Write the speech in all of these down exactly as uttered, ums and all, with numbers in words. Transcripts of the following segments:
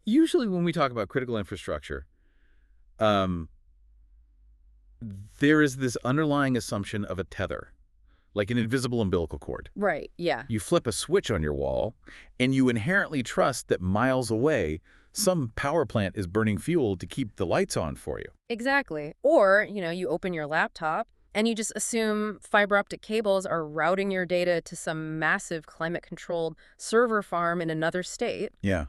Usually when we talk about critical infrastructure, um, there is this underlying assumption of a tether, like an invisible umbilical cord. Right, yeah. You flip a switch on your wall, and you inherently trust that miles away, some power plant is burning fuel to keep the lights on for you. Exactly. Or, you know, you open your laptop and you just assume fiber optic cables are routing your data to some massive climate-controlled server farm in another state. Yeah.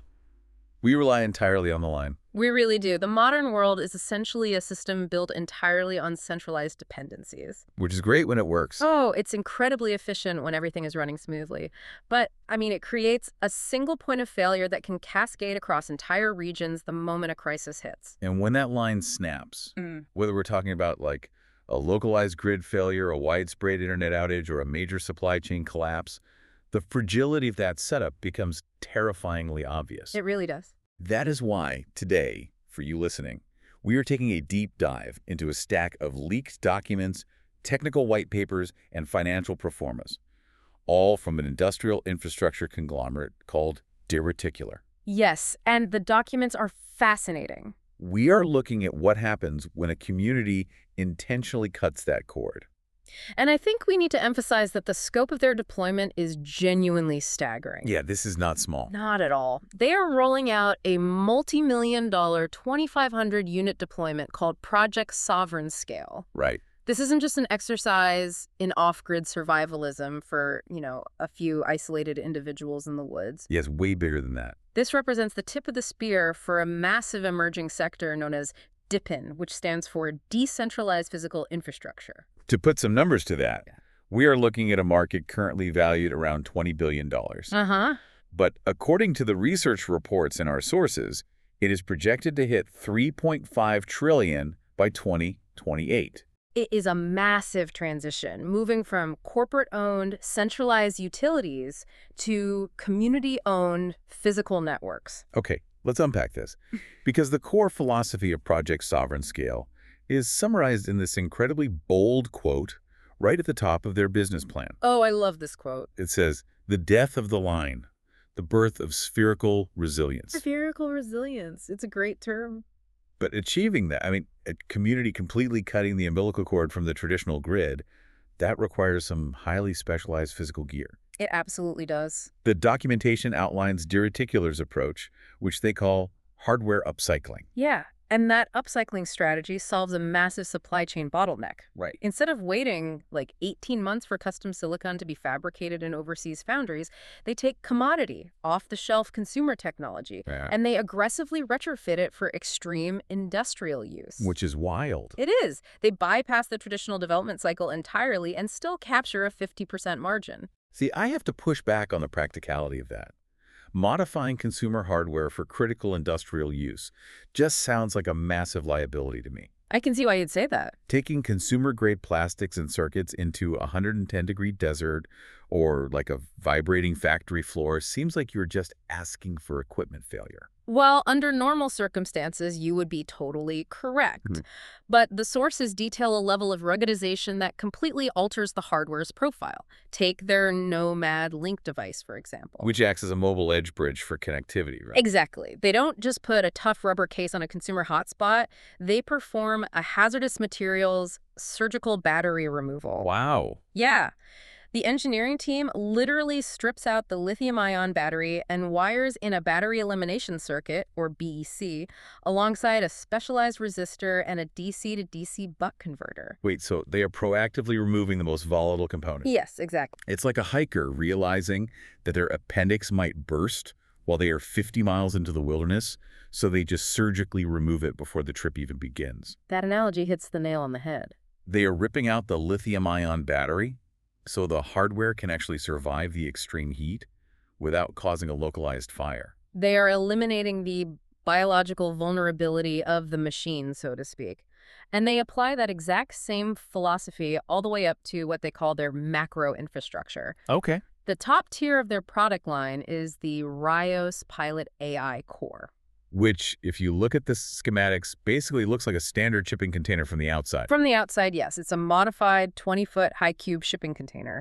We rely entirely on the line. We really do. The modern world is essentially a system built entirely on centralized dependencies. Which is great when it works. Oh, it's incredibly efficient when everything is running smoothly. But, I mean, it creates a single point of failure that can cascade across entire regions the moment a crisis hits. And when that line snaps, Mm. whether we're talking about like a localized grid failure, a widespread internet outage, or a major supply chain collapse, the fragility of that setup becomes terrifyingly obvious. It really does. That is why today, for you listening, we are taking a deep dive into a stack of leaked documents, technical white papers, and financial performance, all from an industrial infrastructure conglomerate called De Reticular. Yes, and the documents are fascinating. We are looking at what happens when a community intentionally cuts that cord. And I think we need to emphasize that the scope of their deployment is genuinely staggering. Yeah, this is not small. Not at all. They are rolling out a multi-million dollar twenty-five hundred unit deployment called Project Sovereign Scale. Right. This isn't just an exercise in off-grid survivalism for, you know, a few isolated individuals in the woods. Yes, way bigger than that. This represents the tip of the spear for a massive emerging sector known as D I P I N, which stands for Decentralized Physical Infrastructure. To put some numbers to that, Yeah. we are looking at a market currently valued around twenty billion dollars. Uh-huh. But according to the research reports in our sources, it is projected to hit three point five trillion dollars by twenty twenty-eight. It is a massive transition, moving from corporate-owned, centralized utilities to community-owned physical networks. Okay, let's unpack this. Because the core philosophy of Project Sovereign Scale is summarized in this incredibly bold quote right at the top of their business plan. Oh, I love this quote. It says, "The death of the line, the birth of spherical resilience." Spherical resilience. It's a great term. But achieving that, I mean, a community completely cutting the umbilical cord from the traditional grid, that requires some highly specialized physical gear. It absolutely does. The documentation outlines De Reticular's approach, which they call hardware upcycling. Yeah, and that upcycling strategy solves a massive supply chain bottleneck. Right. Instead of waiting like eighteen months for custom silicon to be fabricated in overseas foundries, they take commodity, off-the-shelf consumer technology, Yeah. and they aggressively retrofit it for extreme industrial use. Which is wild. It is. They bypass the traditional development cycle entirely and still capture a fifty percent margin. See, I have to push back on the practicality of that. Modifying consumer hardware for critical industrial use just sounds like a massive liability to me. I can see why you'd say that. Taking consumer-grade plastics and circuits into a one hundred ten degree desert or like a vibrating factory floor seems like you're just asking for equipment failure. Well, under normal circumstances, you would be totally correct. Mhm. But the sources detail a level of ruggedization that completely alters the hardware's profile. Take their Nomad Link device, for example. Which acts as a mobile edge bridge for connectivity, right? Exactly. They don't just put a tough rubber case on a consumer hotspot. They perform a hazardous materials surgical battery removal. Wow. Yeah. The engineering team literally strips out the lithium-ion battery and wires in a battery elimination circuit, or B E C, alongside a specialized resistor and a D C to D C buck converter. Wait, so they are proactively removing the most volatile component. Yes, exactly. It's like a hiker realizing that their appendix might burst while they are fifty miles into the wilderness, so they just surgically remove it before the trip even begins. That analogy hits the nail on the head. They are ripping out the lithium-ion battery so the hardware can actually survive the extreme heat without causing a localized fire. They are eliminating the biological vulnerability of the machine, so to speak. And they apply that exact same philosophy all the way up to what they call their macro infrastructure. Okay. The top tier of their product line is the Rios Pilot A I Core. Which, if you look at the schematics, basically looks like a standard shipping container from the outside. From the outside, yes, it's a modified twenty-foot high-cube shipping container. Right.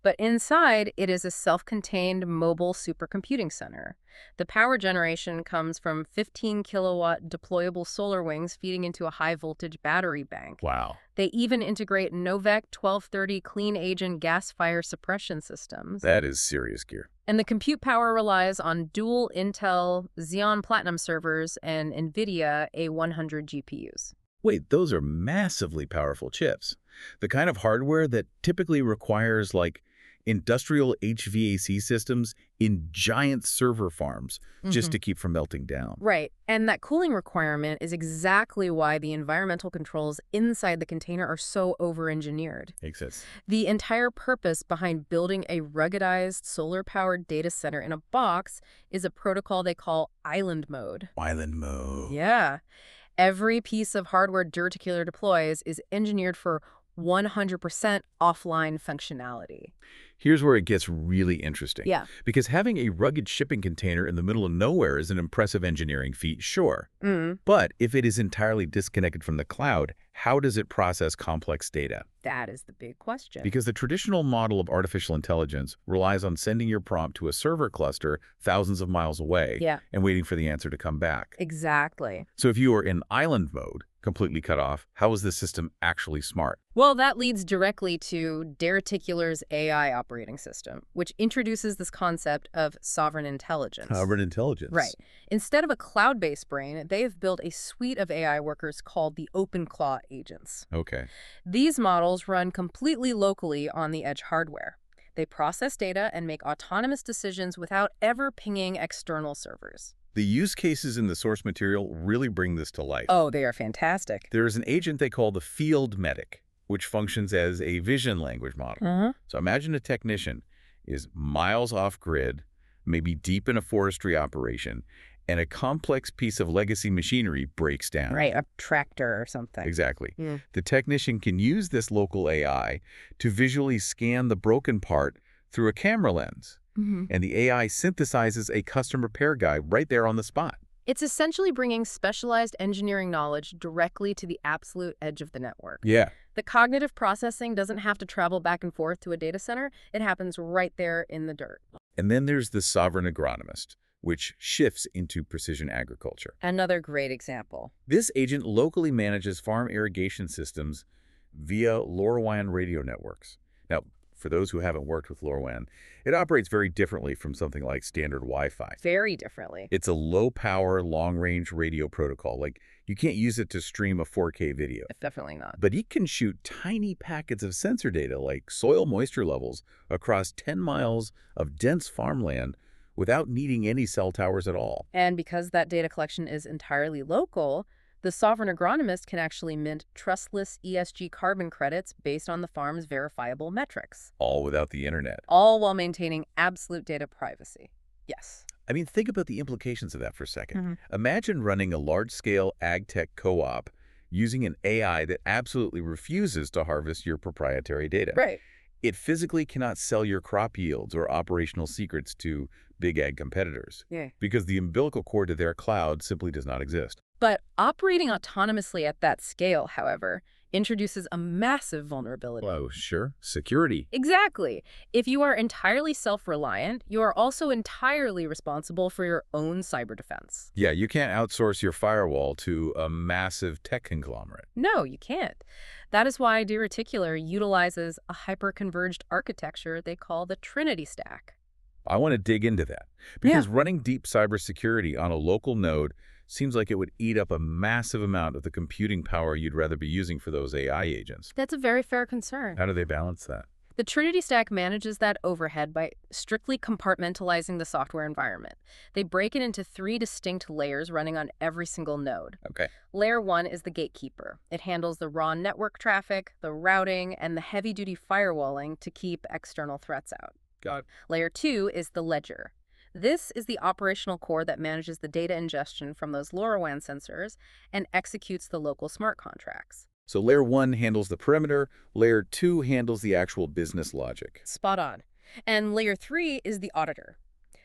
But inside, it is a self-contained mobile supercomputing center. The power generation comes from fifteen kilowatt deployable solar wings feeding into a high-voltage battery bank. Wow. They even integrate Novec twelve thirty clean agent gas fire suppression systems. That is serious gear. And the compute power relies on dual Intel Xeon Platinum servers and NVIDIA A one hundred G P Us. Wait, those are massively powerful chips. The kind of hardware that typically requires, like, industrial H V A C systems in giant server farms just Mhm. to keep from melting down. Right, and that cooling requirement is exactly why the environmental controls inside the container are so over-engineered. Makes sense. The entire purpose behind building a ruggedized solar-powered data center in a box is a protocol they call island mode. Island mode. Yeah. Every piece of hardware Dirticular deploys is engineered for one hundred percent offline functionality. Here's where it gets really interesting. Yeah. Because having a rugged shipping container in the middle of nowhere is an impressive engineering feat, sure. Mm, But if it is entirely disconnected from the cloud, how does it process complex data? that is the big question. Because the traditional model of artificial intelligence relies on sending your prompt to a server cluster thousands of miles away Yeah. and waiting for the answer to come back. Exactly. So if you are in island mode, completely cut off, how is this system actually smart? Well, that leads directly to Dirticular's A I operating system, which introduces this concept of sovereign intelligence. intelligence. Right. Instead of a cloud-based brain, they have built a suite of A I workers called the OpenClaw agents. Okay. These models run completely locally on the edge hardware. They process data and make autonomous decisions without ever pinging external servers. The use cases in the source material really bring this to life. Oh, they are fantastic. There is an agent they call the field medic, which functions as a vision language model. Uh-huh. So imagine a technician is miles off grid, maybe deep in a forestry operation, and a complex piece of legacy machinery breaks down. Right, a tractor or something. Exactly. Yeah. The technician can use this local A I to visually scan the broken part through a camera lens, Mm-hmm. and the A I synthesizes a custom repair guide right there on the spot. It's essentially bringing specialized engineering knowledge directly to the absolute edge of the network. Yeah. The cognitive processing doesn't have to travel back and forth to a data center. It happens right there in the dirt. And then there's the sovereign agronomist, which shifts into precision agriculture. Another great example. This agent locally manages farm irrigation systems via LoRaWAN radio networks. Now, for those who haven't worked with LoRaWAN, it operates very differently from something like standard Wi-Fi. Very differently. It's a low-power, long-range radio protocol. Like, you can't use it to stream a four K video. Definitely not. But it can shoot tiny packets of sensor data, like soil moisture levels, across ten miles of dense farmland without needing any cell towers at all. And because that data collection is entirely local, the sovereign agronomist can actually mint trustless E S G carbon credits based on the farm's verifiable metrics, All without the internet. all while maintaining absolute data privacy. Yes. I mean, think about the implications of that for a second. Mhm. Imagine running a large-scale ag tech co-op using an A I that absolutely refuses to harvest your proprietary data. Right. It physically cannot sell your crop yields or operational secrets to big ag competitors Yeah. because the umbilical cord to their cloud simply does not exist. But operating autonomously at that scale, however, introduces a massive vulnerability. Oh, sure. Security. Exactly. If you are entirely self-reliant, you are also entirely responsible for your own cyber defense. Yeah, you can't outsource your firewall to a massive tech conglomerate. No, you can't. That is why Dirticular utilizes a hyper-converged architecture they call the Trinity Stack. I want to dig into that because running deep cybersecurity on a local node seems like it would eat up a massive amount of the computing power you'd rather be using for those A I agents. That's a very fair concern. How do they balance that? The Trinity Stack manages that overhead by strictly compartmentalizing the software environment. They break it into three distinct layers running on every single node. Okay. Layer one is the gatekeeper. It handles the raw network traffic, the routing, and the heavy-duty firewalling to keep external threats out. Got it. Layer two is the ledger. This is the operational core that manages the data ingestion from those LoRaWAN sensors and executes the local smart contracts. So layer one handles the perimeter, layer two handles the actual business logic. Spot on. And layer three is the auditor.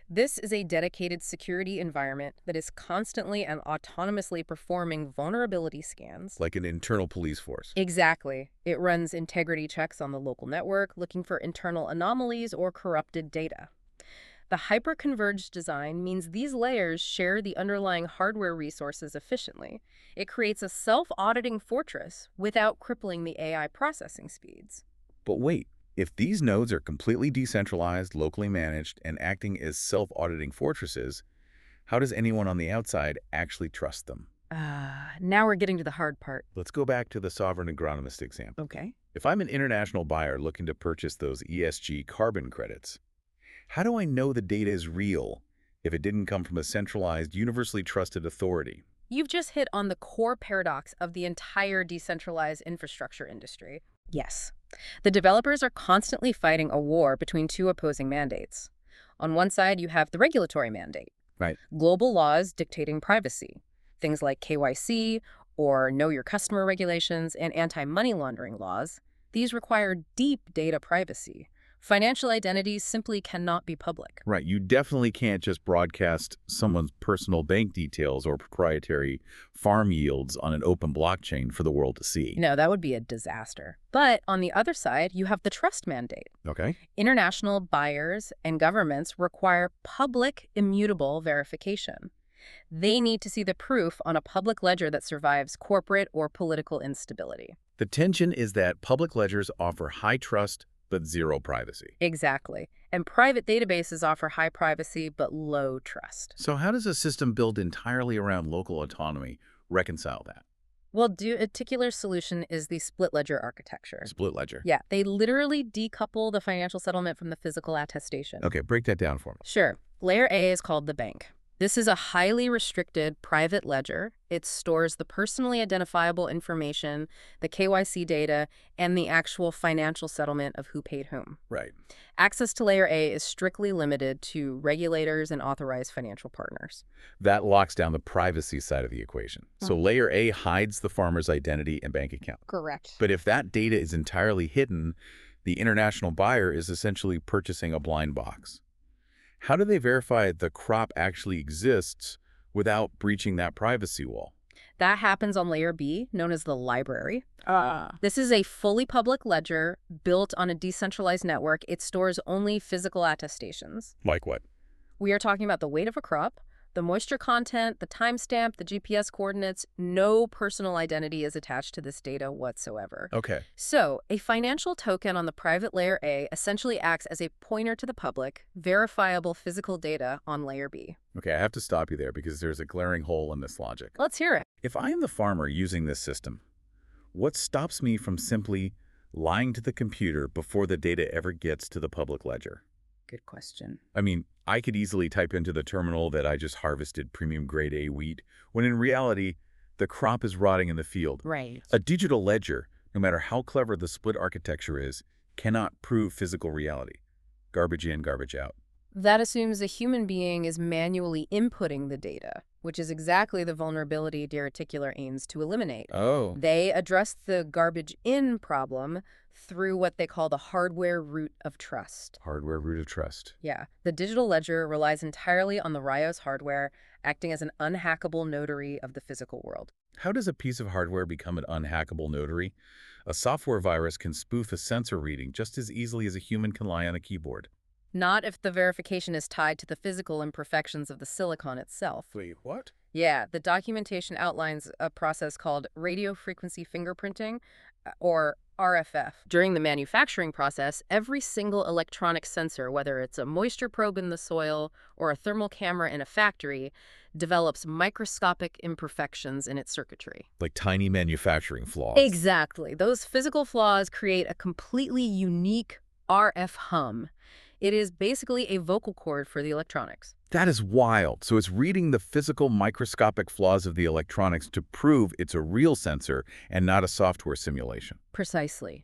This is a dedicated security environment that is constantly and autonomously performing vulnerability scans. Like an internal police force. Exactly. It runs integrity checks on the local network, looking for internal anomalies or corrupted data. The hyper-converged design means these layers share the underlying hardware resources efficiently. It creates a self-auditing fortress without crippling the A I processing speeds. But wait, if these nodes are completely decentralized, locally managed, and acting as self-auditing fortresses, how does anyone on the outside actually trust them? Ah, now we're getting to the hard part. Let's go back to the sovereign agronomist example. Okay. If I'm an international buyer looking to purchase those E S G carbon credits, how do I know the data is real if it didn't come from a centralized, universally trusted authority? You've just hit on the core paradox of the entire decentralized infrastructure industry. Yes. The developers are constantly fighting a war between two opposing mandates. On one side, you have the regulatory mandate. Right. Global laws dictating privacy. Things like K Y C or Know Your Customer regulations and anti-money laundering laws. These require deep data privacy. Financial identities simply cannot be public. Right. You definitely can't just broadcast someone's personal bank details or proprietary farm yields on an open blockchain for the world to see. No, that would be a disaster. But on the other side, you have the trust mandate. Okay. International buyers and governments require public, immutable verification. They need to see the proof on a public ledger that survives corporate or political instability. The tension is that public ledgers offer high trust but zero privacy. Exactly. And private databases offer high privacy but low trust. So how does a system built entirely around local autonomy reconcile that? Well, the particular solution is the split ledger architecture. Split ledger. Yeah, they literally decouple the financial settlement from the physical attestation. Okay, break that down for me. Sure. Layer A is called the bank. This is a highly restricted private ledger. It stores the personally identifiable information, the K Y C data, and the actual financial settlement of who paid whom. Right. Access to Layer A is strictly limited to regulators and authorized financial partners. That locks down the privacy side of the equation. So Layer A hides the farmer's identity and bank account. Correct. But if that data is entirely hidden, the international buyer is essentially purchasing a blind box. How do they verify the crop actually exists without breaching that privacy wall? That happens on Layer B, known as the library. Uh. This is a fully public ledger built on a decentralized network. It stores only physical attestations. Like what? We are talking about the weight of a crop, the moisture content, the timestamp, the G P S coordinates. No personal identity is attached to this data whatsoever. Okay. So, a financial token on the private Layer A essentially acts as a pointer to the public, verifiable physical data on Layer B. Okay, I have to stop you there because there's a glaring hole in this logic. Let's hear it. If I am the farmer using this system, what stops me from simply lying to the computer before the data ever gets to the public ledger? Good question. I mean, I could easily type into the terminal that I just harvested premium grade A wheat, when in reality, the crop is rotting in the field. Right. A digital ledger, no matter how clever the split architecture is, cannot prove physical reality. Garbage in, garbage out. That assumes a human being is manually inputting the data, which is exactly the vulnerability DeReticular aims to eliminate. Oh. They address the garbage in problem through what they call the hardware root of trust. Hardware root of trust. Yeah. The digital ledger relies entirely on the Rios hardware, acting as an unhackable notary of the physical world. How does a piece of hardware become an unhackable notary? A software virus can spoof a sensor reading just as easily as a human can lie on a keyboard. Not if the verification is tied to the physical imperfections of the silicon itself. Wait, what? Yeah, the documentation outlines a process called radio frequency fingerprinting, or R F F. During the manufacturing process, every single electronic sensor, whether it's a moisture probe in the soil or a thermal camera in a factory, develops microscopic imperfections in its circuitry. Like tiny manufacturing flaws. Exactly. Those physical flaws create a completely unique R F hum. It is basically a vocal cord for the electronics. That is wild. So it's reading the physical microscopic flaws of the electronics to prove it's a real sensor and not a software simulation. Precisely.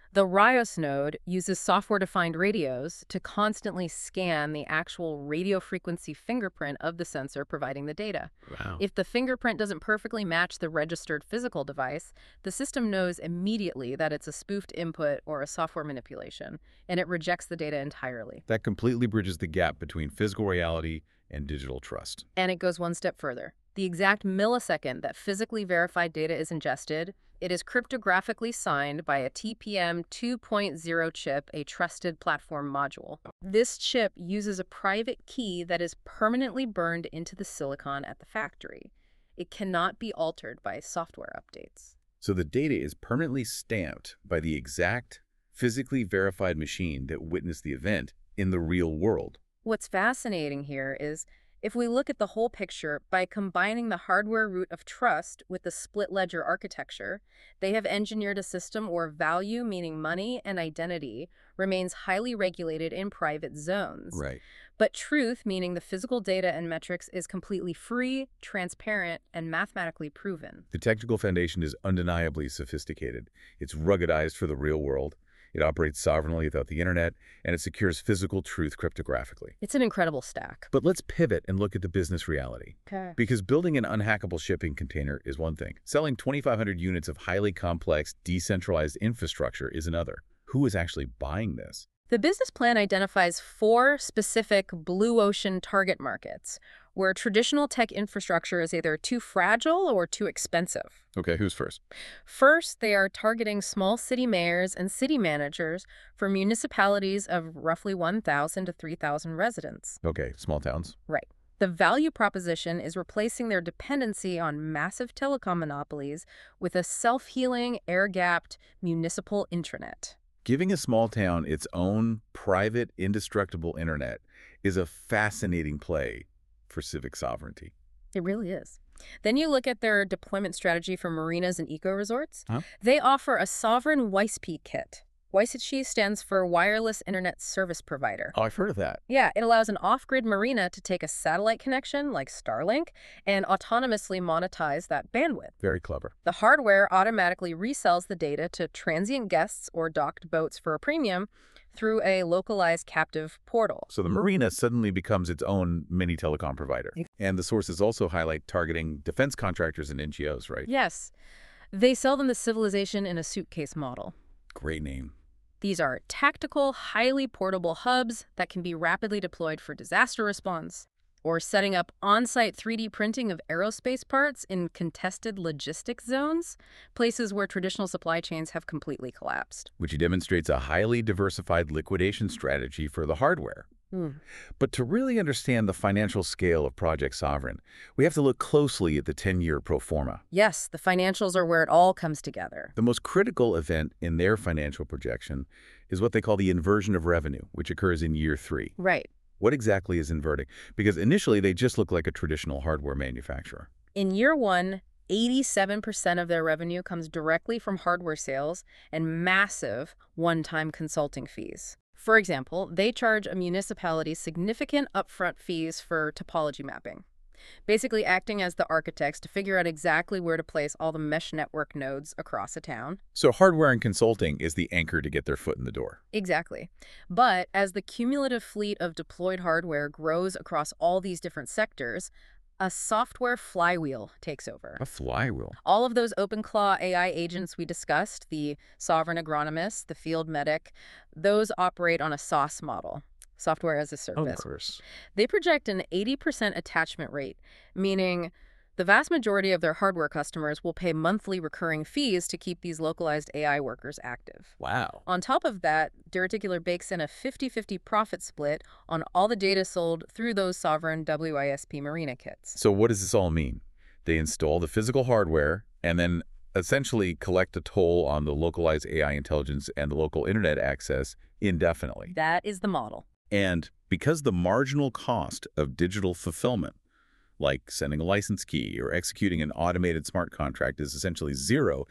The Rios node uses software-defined radios to constantly scan the actual radio frequency fingerprint of the sensor providing the data. Wow. If the fingerprint doesn't perfectly match the registered physical device, the system knows immediately that it's a spoofed input or a software manipulation, and it rejects the data entirely. That completely bridges the gap between physical reality and digital trust. And it goes one step further. The exact millisecond that physically verified data is ingested, it is cryptographically signed by a T P M two point oh chip, a trusted platform module. This chip uses a private key that is permanently burned into the silicon at the factory. It cannot be altered by software updates. So the data is permanently stamped by the exact physically verified machine that witnessed the event in the real world. What's fascinating here is, if we look at the whole picture, by combining the hardware root of trust with the split ledger architecture, they have engineered a system where value, meaning money and identity, remains highly regulated in private zones. Right. But truth, meaning the physical data and metrics, is completely free, transparent, and mathematically proven. The technical foundation is undeniably sophisticated. It's ruggedized for the real world. It operates sovereignly without the internet, and it secures physical truth cryptographically. It's an incredible stack. But let's pivot and look at the business reality. Okay. Because building an unhackable shipping container is one thing. Selling twenty-five hundred units of highly complex, decentralized infrastructure is another. Who is actually buying this? The business plan identifies four specific blue ocean target markets, where traditional tech infrastructure is either too fragile or too expensive. Okay, who's first? First, they are targeting small city mayors and city managers for municipalities of roughly one thousand to three thousand residents. Okay, small towns. Right. The value proposition is replacing their dependency on massive telecom monopolies with a self-healing, air-gapped municipal intranet. Giving a small town its own private, indestructible internet is a fascinating play for civic sovereignty. It really is. Then you look at their deployment strategy for marinas and eco-resorts. Huh? They offer a sovereign W I S P kit. W I S P stands for Wireless Internet Service Provider. Oh, I've heard of that. Yeah, it allows an off-grid marina to take a satellite connection like Starlink and autonomously monetize that bandwidth. Very clever. The hardware automatically resells the data to transient guests or docked boats for a premium through a localized captive portal. So the marina suddenly becomes its own mini telecom provider. And the sources also highlight targeting defense contractors and N G Os, right? Yes. They sell them the civilization in a suitcase model. Great name. These are tactical, highly portable hubs that can be rapidly deployed for disaster response, or setting up on-site three D printing of aerospace parts in contested logistics zones, places where traditional supply chains have completely collapsed. Which demonstrates a highly diversified liquidation strategy for the hardware. Mm. But to really understand the financial scale of Project Sovereign, we have to look closely at the ten-year pro forma. Yes, the financials are where it all comes together. The most critical event in their financial projection is what they call the inversion of revenue, which occurs in year three. Right. What exactly is inverting? Because initially, they just look like a traditional hardware manufacturer. In year one, eighty-seven percent of their revenue comes directly from hardware sales and massive one-time consulting fees. For example, they charge a municipality significant upfront fees for topology mapping, basically acting as the architects to figure out exactly where to place all the mesh network nodes across a town. So hardware and consulting is the anchor to get their foot in the door. Exactly. But as the cumulative fleet of deployed hardware grows across all these different sectors, a software flywheel takes over. A flywheel. All of those OpenClaw A I agents we discussed, the sovereign agronomist, the field medic, those operate on a SaaS model, software as a service. Of course. They project an eighty percent attachment rate, meaning the vast majority of their hardware customers will pay monthly recurring fees to keep these localized A I workers active. Wow. On top of that, Derriticular bakes in a fifty fifty profit split on all the data sold through those sovereign W I S P Marina kits. So what does this all mean? They install the physical hardware and then essentially collect a toll on the localized A I intelligence and the local internet access indefinitely. That is the model. And because the marginal cost of digital fulfillment, like sending a license key or executing an automated smart contract, is essentially zero,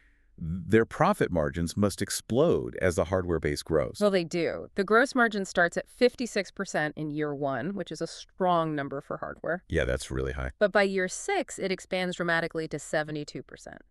their profit margins must explode as the hardware base grows. Well, they do. The gross margin starts at fifty-six percent in year one, which is a strong number for hardware. Yeah, that's really high. But by year six, it expands dramatically to seventy-two percent.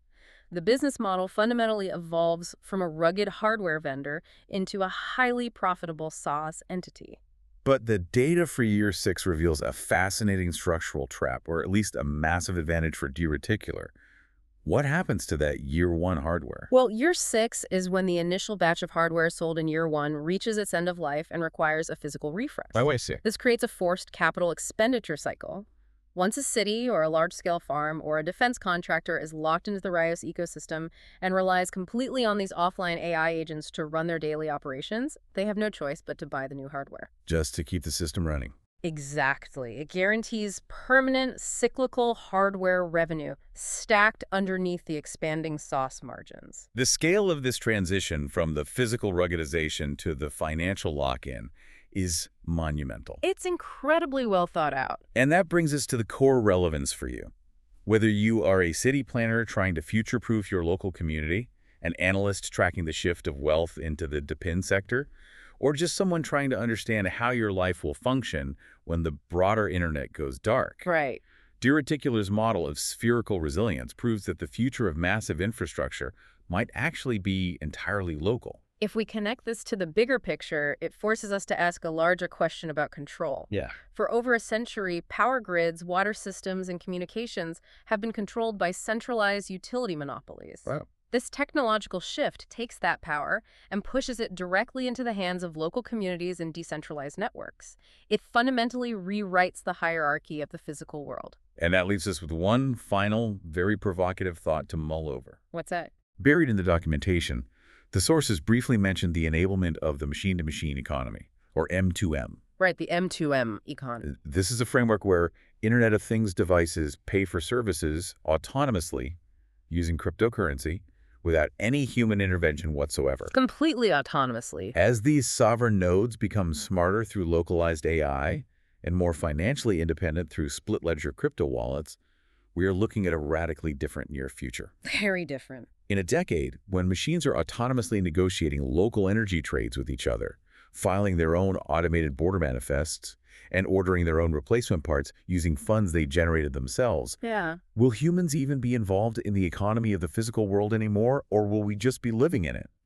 The business model fundamentally evolves from a rugged hardware vendor into a highly profitable SaaS entity. But the data for year six reveals a fascinating structural trap, or at least a massive advantage for D-Reticular. What happens to that year one hardware? Well, year six is when the initial batch of hardware sold in year one reaches its end of life and requires a physical refresh. Oh, I see. This creates a forced capital expenditure cycle. Once a city or a large-scale farm or a defense contractor is locked into the Rios ecosystem and relies completely on these offline A I agents to run their daily operations, they have no choice but to buy the new hardware. Just to keep the system running. Exactly. It guarantees permanent cyclical hardware revenue stacked underneath the expanding SaaS margins. The scale of this transition from the physical ruggedization to the financial lock-in is monumental. It's incredibly well thought out. And that brings us to the core relevance for you. Whether you are a city planner trying to future-proof your local community, an analyst tracking the shift of wealth into the depend sector, or just someone trying to understand how your life will function when the broader internet goes dark. Right. D-Reticular's model of spherical resilience proves that the future of massive infrastructure might actually be entirely local. If we connect this to the bigger picture, it forces us to ask a larger question about control. Yeah. For over a century, power grids, water systems, and communications have been controlled by centralized utility monopolies. Wow. This technological shift takes that power and pushes it directly into the hands of local communities and decentralized networks. It fundamentally rewrites the hierarchy of the physical world. And that leaves us with one final, very provocative thought to mull over. What's that? Buried in the documentation, the sources briefly mentioned the enablement of the machine-to-machine economy, or M two M. Right, the M two M economy. This is a framework where Internet of Things devices pay for services autonomously using cryptocurrency without any human intervention whatsoever. Completely autonomously. As these sovereign nodes become smarter through localized A I and more financially independent through split-ledger crypto wallets, we are looking at a radically different near future. Very different. In a decade, when machines are autonomously negotiating local energy trades with each other, filing their own automated border manifests, and ordering their own replacement parts using funds they generated themselves, Yeah. will humans even be involved in the economy of the physical world anymore, or will we just be living in it?